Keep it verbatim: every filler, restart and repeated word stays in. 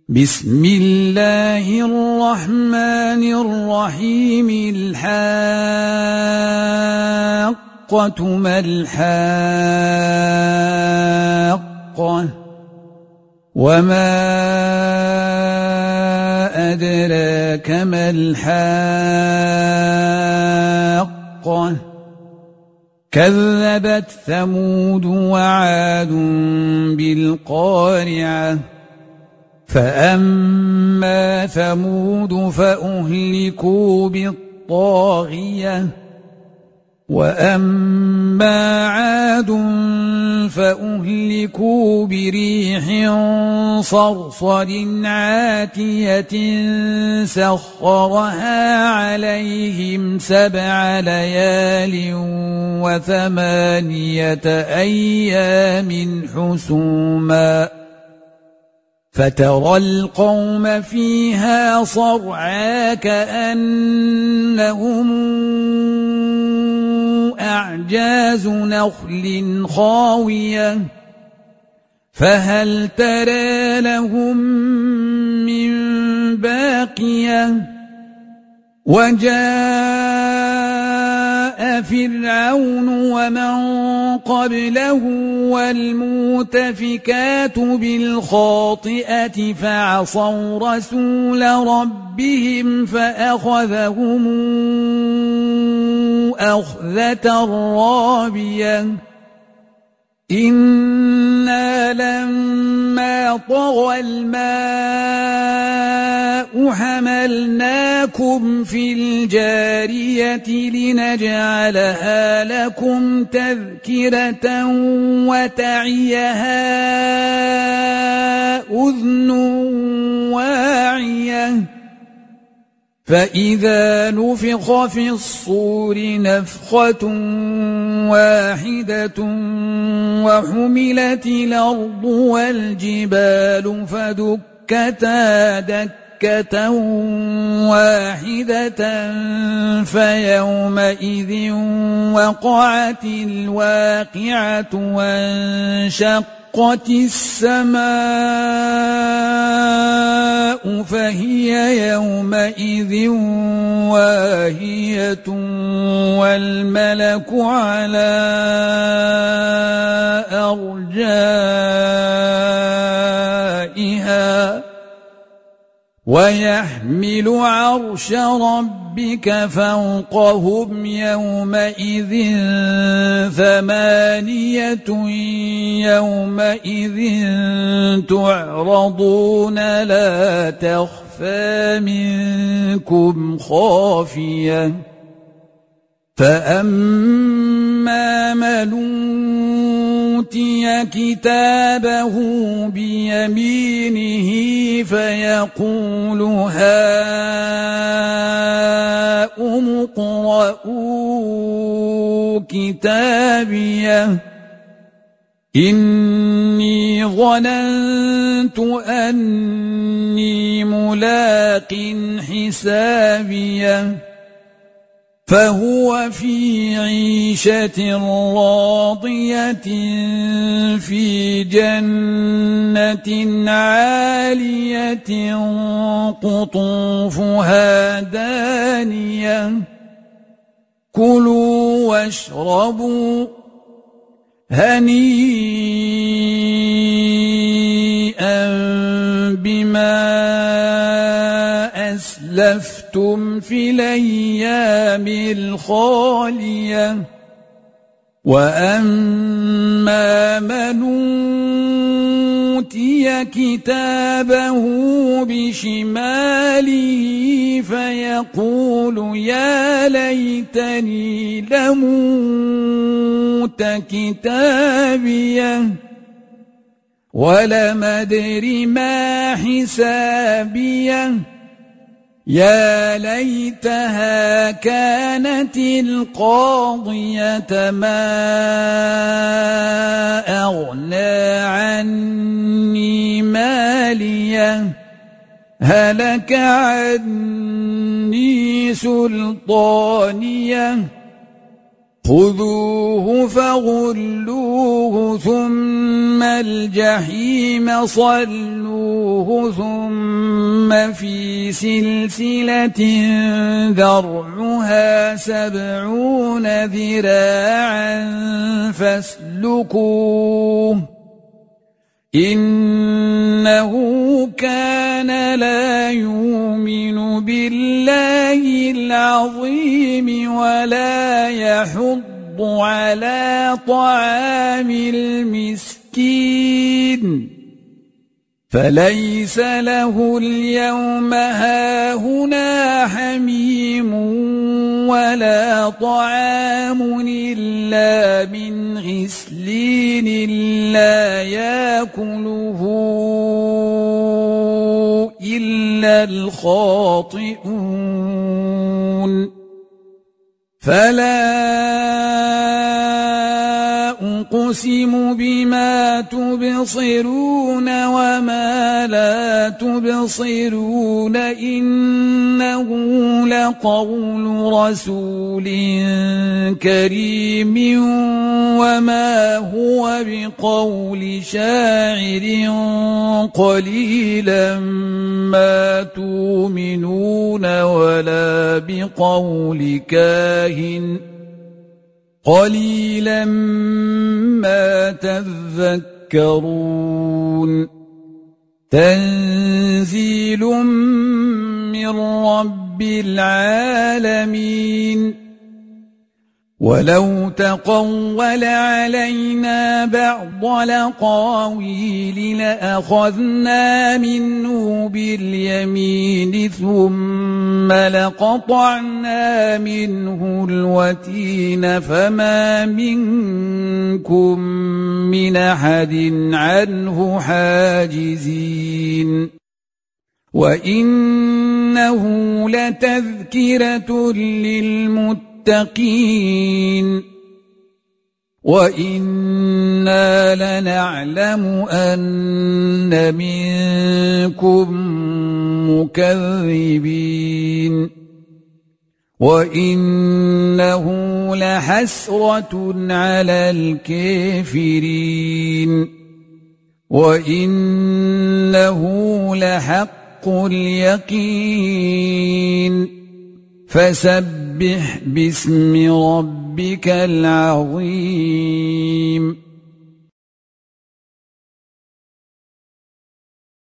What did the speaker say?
بسم الله الرحمن الرحيم الحاقة ما الحاقة وما أدراك ما الحاقة كذبت ثمود وعاد بالقارعة فأما ثمود فأهلكوا بالطاغية وأما عاد فأهلكوا بريح صرصر عاتية سخرها عليهم سبع ليال وثمانية أيام حسوما فترى القوم فيها صرعى كأنهم أعجاز نخل خاوية فهل ترى لهم من باقية وجاء فرعون ومن قبله والمؤتفكات بالخاطئة فعصوا رسول ربهم فأخذهم أخذة رابية إنا لما طغى الماء حملناكم في الجارية لنجعلها لكم تذكرة وتعيها أذن واعية فإذا نفخ في الصور نفخة واحدة وحملت الأرض والجبال فدكتا دكة واحدة فيومئذ وقعت الواقعة وانشقت السماء فهي يومئذ واهية والملك على أرجائها ويحمل عرش ربك فوقهم يومئذ ثمانية يومئذ تعرضون لا تخفى منكم خافية فأما من أوتي كتابه بيمينه فيقول هاؤم اقرءوا كتابيه إني ظننت أني ملاق حسابيه فهو في عيشة راضية في جنة عالية قطوفها دانية كلوا واشربوا هنيئا بما أسلفتم في الأيام الخالية وأما من أوتي كتابه بشماله فيقول يا ليتني لموت كتابيه ولم أدر ما حسابيه يا ليتها كانت القاضية ما أغنى عني ماليه هلك عني سلطانيه خذوه فغلوه ثم الجحيم صلوه ثم في سلسلة ذرعها سبعون ذراعا فاسلكوه إنه كان لا يؤمن بالله العظيم ولا يحض على طعام المسكين فليس له اليوم هاهنا حميم ولا طعام إلا من غسلين لا يأكله إلا الخاطئون فلا أقسم بما تبصرون وما لا تبصرون إنه لقول رسول كريم وما هو بقول شاعر قليلا ما تؤمنون ولا بقول كاهن قليلا ما تذكرون تنزيل من رب العالمين ولو تقول علينا بعض الأقاويل لأخذنا منه باليمين ثم لقطعنا منه الوتين فما منكم من أحد عنه حاجزين وإنه لتذكرة للمتقين المتقين وإنا لنعلم أن منكم مكذبين وإنه لحسرة على الكافرين وإنه لحق اليقين فسبح باسم ربك العظيم